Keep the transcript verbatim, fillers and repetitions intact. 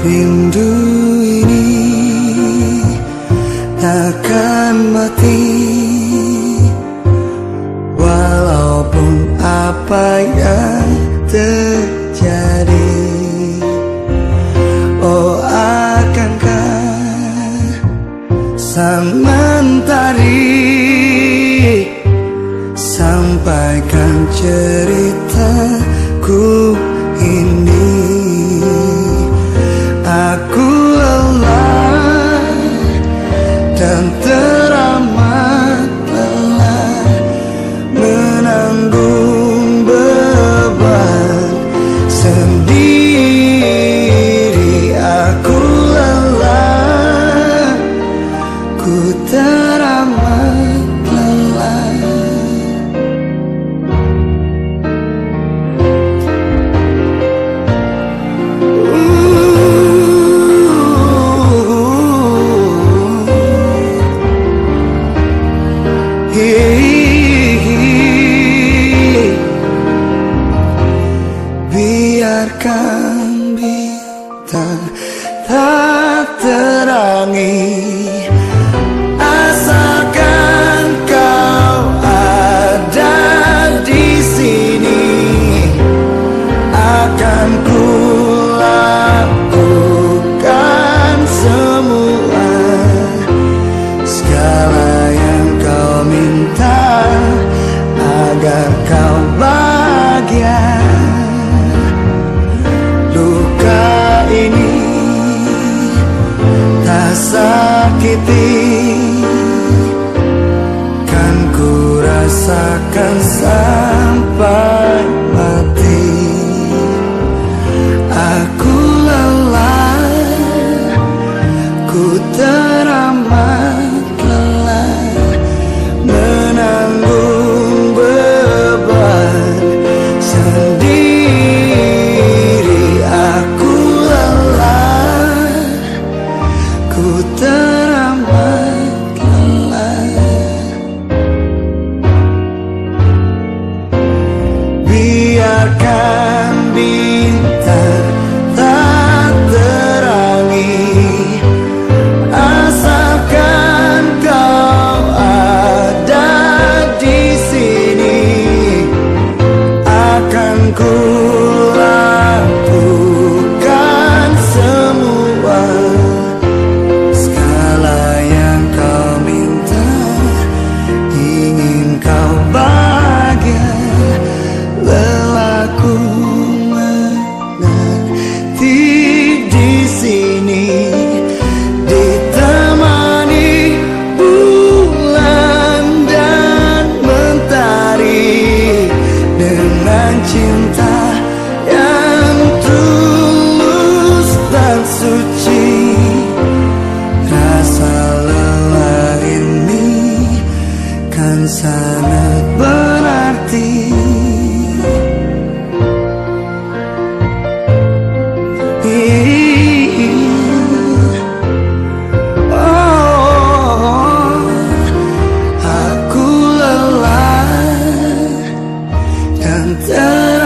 Rindu ini takkan mati, walaupun apa yang terjadi. Oh, akankah sang mentari sampaikan ceritaku ini. Aku lelah dan teramat lelah menanggung beban sendiri. Aku lelah, ku teramat lelah. Biarkan bintang tak terangi, asalkan kau ada di sini. Akan ku lakukan semua, segala yang kau minta, agar kau bahagia. Luka ini tak sakiti, kan ku rasakan sampai mati. Aku lelah, ku teramat lelah menanggung beban sendiri. Aku lelah, ku teramat lelah. Biarkan bintang tak terangi, asalkan kau ada di sini. Akan ku lakukan semua, segala yang kau minta, ingin kau bahagia. Lelahku menanti di sini, ditemani bulan dan mentari, dengan cinta yang tulus dan suci. Rasa lelah ini kan sangat berarti. Oh, aku lelah dan ter